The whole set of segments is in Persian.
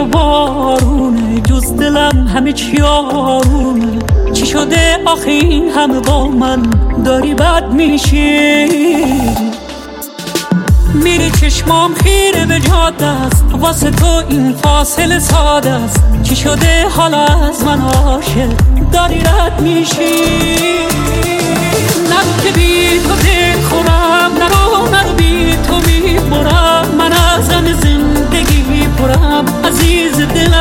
بارونه، جز دلم همه چی آرومه. چی شده آخه این همه با من داری بد میشی؟ میری چشمام خیره به جاده است، واسه تو این فاصله ساده است. چی شده حالا از من عاشق داری رد میشی؟ نرو که بی تو دل خورم، نرو بی تو میبرم. من از غم زندگی پرم عزیز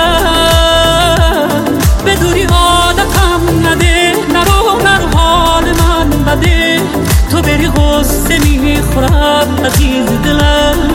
دلم، به دوری عادتم نده. نرو حال من بده، تو بری غصه میخورم عزیز دلم.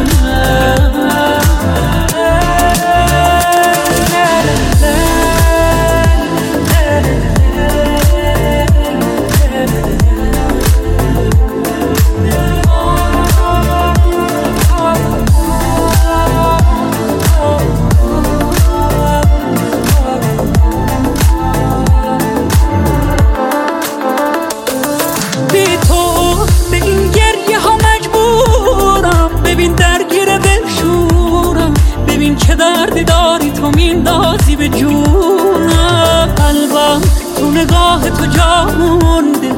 چه دردی داری تو میندازی به جونم، قلبم تو نگاه تو جا مونده.